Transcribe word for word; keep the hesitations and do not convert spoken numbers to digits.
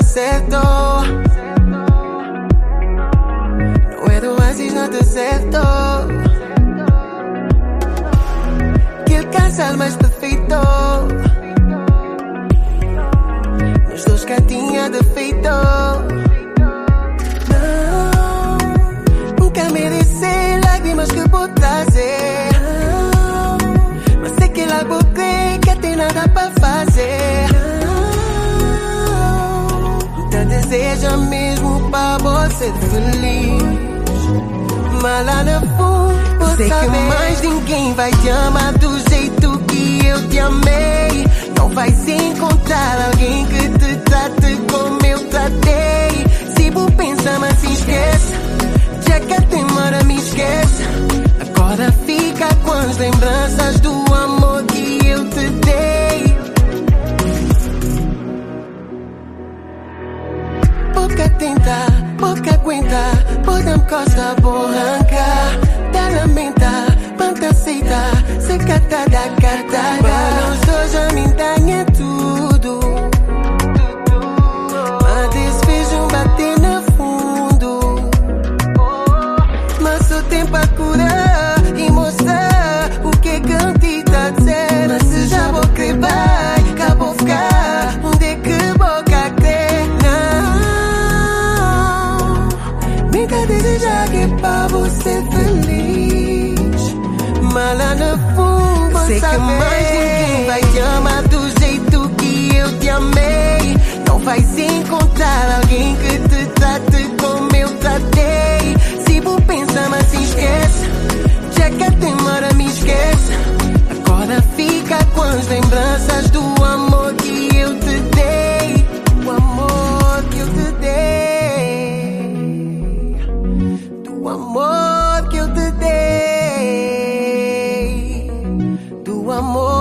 certo. Não é do oásis, não te certo. Que casal mais perfeito. Nos dois que tinha defeito. Não, nunca mereci lágrimas que vou trazer. Mas sei que lá vou crer que tem nada pra fazer. Te deseja mesmo pra você feliz. Mas lá no fundo vou sei saber que mais ninguém vai te amar do jeito que eu te amei. Não vai se encontrar alguém que te trate como eu tratei. Se vou pensar, mas se esquece. Já que a demora me esquece. Agora fica com as lembranças do amor que eu te dei. Pouca tenta, pouca aguenta. Podem costa, vou arrancar. Da lamenta, quanta aceita. Se cata da carta. Mas hoje a mim é tudo. Mas desvejo bater no fundo. Mas o tempo a curar e mostrar o que cantei tá dizendo. Mas se já vou crer, vai, cá vou ficar. Onde que vou crer? Não, me quer desejar que é pra você feliz. Mas lá no fundo vou sei saber que mais ninguém vai te amar do jeito que eu te amei. Não vai se encontrar alguém que te trate como eu tratei. Se vou pensar, mas se esquece. Já que a demora me esquece. Agora fica com as lembranças do amor que eu te dei. O amor que eu te dei. Do amor que eu te dei. Do amor